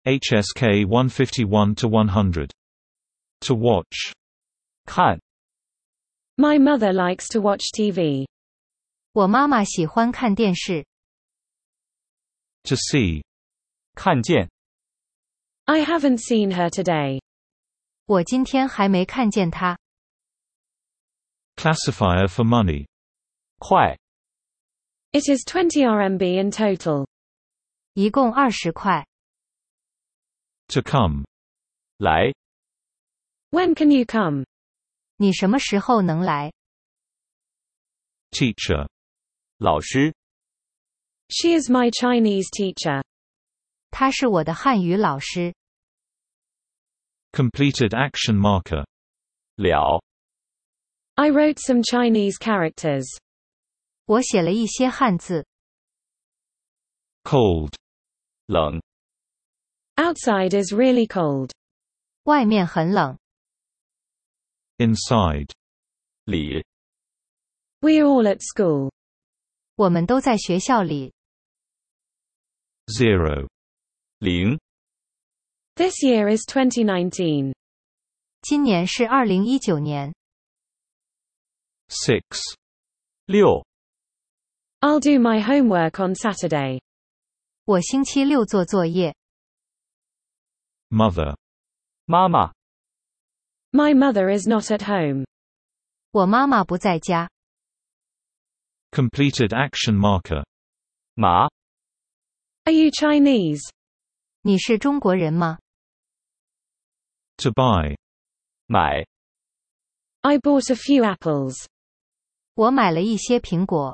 HSK 151-100. To watch. 看 My mother likes to watch TV. 我妈妈喜欢看电视。 To see. 看见 I haven't seen her today. 我今天还没看见她。 Classifier for money. 快 It is 20 RMB in total. 一共20块。 To come. 来 When can you come? 你什么时候能来？ Teacher. 老师 She is my Chinese teacher. 她是我的汉语老师。 Completed action marker. 了 I wrote some Chinese characters. 我写了一些汉字。 Cold. 冷 Outside is really cold. 外面很冷。 Inside. 里 We're all at school. 我们都在学校里。 Zero. 零 This year is 2019. 今年是2019年。 Six. 六 I'll do my homework on Saturday. 我星期六做作业。 Mother. 妈妈 My mother is not at home. 我妈妈不在家。 Completed action marker. 马 Are you Chinese? 你是中国人吗？ To buy. 买 I bought a few apples. 我买了一些苹果。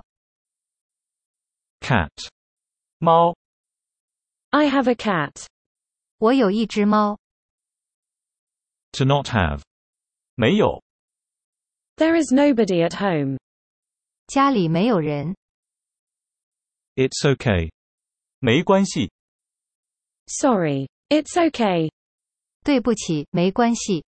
Cat. 猫 I have a cat. 我有一只猫。 To not have. 没有 There is nobody at home. 家里没有人。 It's okay. 没关系 Sorry. It's okay. 对不起，没关系。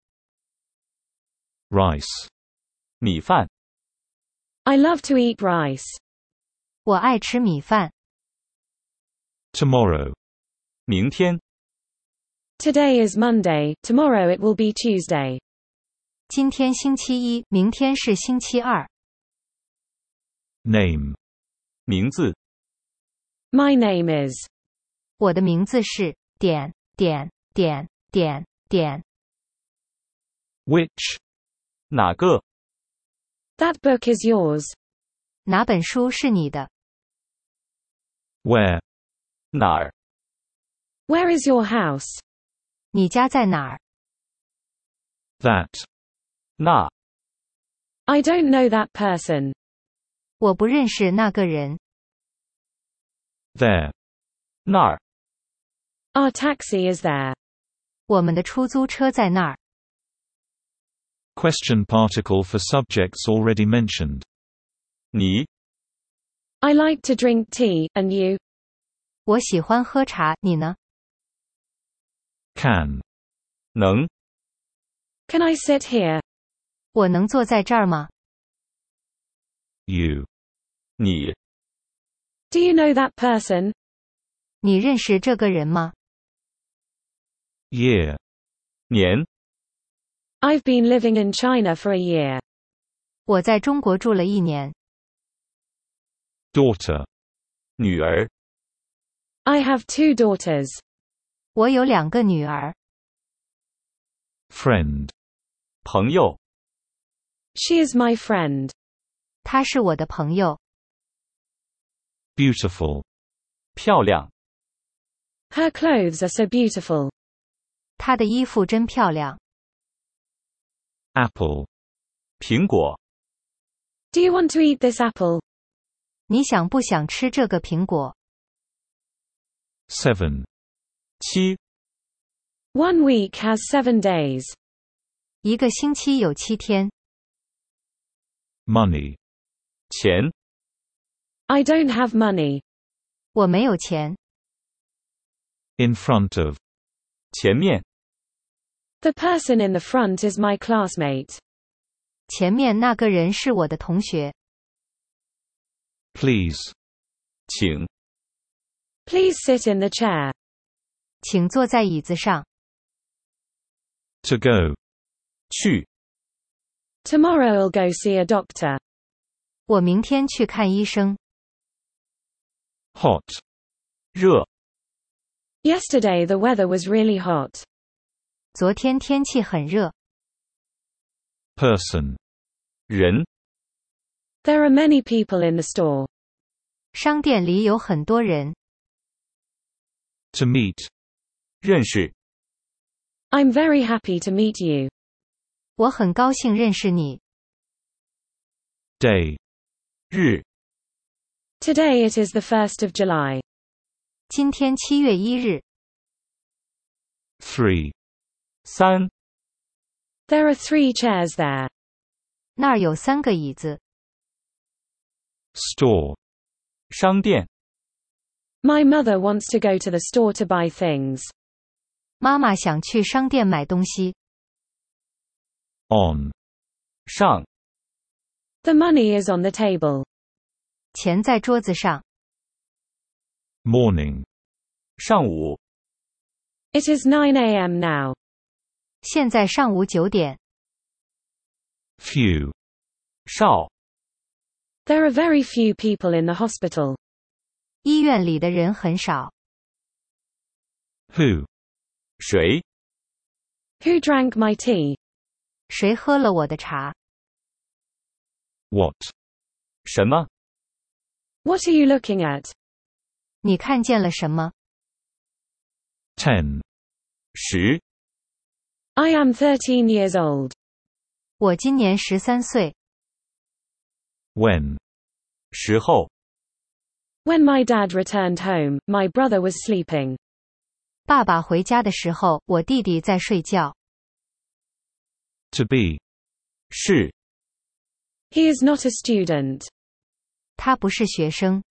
Rice. 米饭 I love to eat rice. 我爱吃米饭。 Tomorrow. 明天 Today is Monday, tomorrow it will be Tuesday. 今天星期一，明天是星期二。 Name. 名字 My name is. 我的名字是点点点点点。 Which. 哪个 That book is yours. 哪本书是你的？ Where. 哪儿 Where is your house? 你家在哪儿？ That. 那 I don't know that person. 我不认识那个人。 那 There. 儿 Our taxi is there. 我们的出租车在那儿。 Question particle for subjects already mentioned. 你 I like to drink tea, and you? 我喜欢喝茶，你呢？ Can. 能 Can I sit here? 我能坐在这儿吗？ You. 你 Do you know that person? 你认识这个人吗？ Year. 年 I've been living in China for a year. 我在中国住了1年。 Daughter. 女儿 I have 2 daughters. 我有2个女儿。 Friend. 朋友 She is my friend. 她是我的朋友。 Beautiful. 漂亮 Her clothes are so beautiful. 她的衣服真漂亮。 Apple. 苹果 Do you want to eat this apple? 你想不想吃这个苹果？ 7. 7 1 week has 7 days. 一个星期有7天。 Money. 钱 I don't have money. 我没有钱。 In front of. 前面 The person in the front is my classmate. 前面那个人是我的同学。 Please. 请 Please sit in the chair. 请坐在椅子上。 To go. 去， Tomorrow I'll go see a doctor. 我明天去看医生。 Hot. 热， Yesterday the weather was really hot. 昨天天气很热。 Person. 人， There are many people in the store. 商店里有很多人。 To meet. 认识， I'm very happy to meet you. 我很高兴认识你。 Day. 日， Today it is the 1st of July. 今天7月1日。 3. 三， There are 3 chairs there. 那儿有3个椅子。 Store. 商店， My mother wants to go to the store to buy things. 妈妈想去商店买东西。 On. 上， The money is on the table. 钱在桌子上。 Morning. 上午， It is 9 a.m. now. 现在上午9点。 Few. 少， There are very few people in the hospital. 医院里的人很少。 Who. 谁， Who drank my tea? 谁喝了我的茶？ What. 什么， What are you looking at? 你看见了什么？ 10. 十， I am 13 years old. 我今年13岁。 When. 时候， When my dad returned home, my brother was sleeping. 爸爸回家的时候，我弟弟在睡觉。 To be. 是， He is not a student. 他不是学生。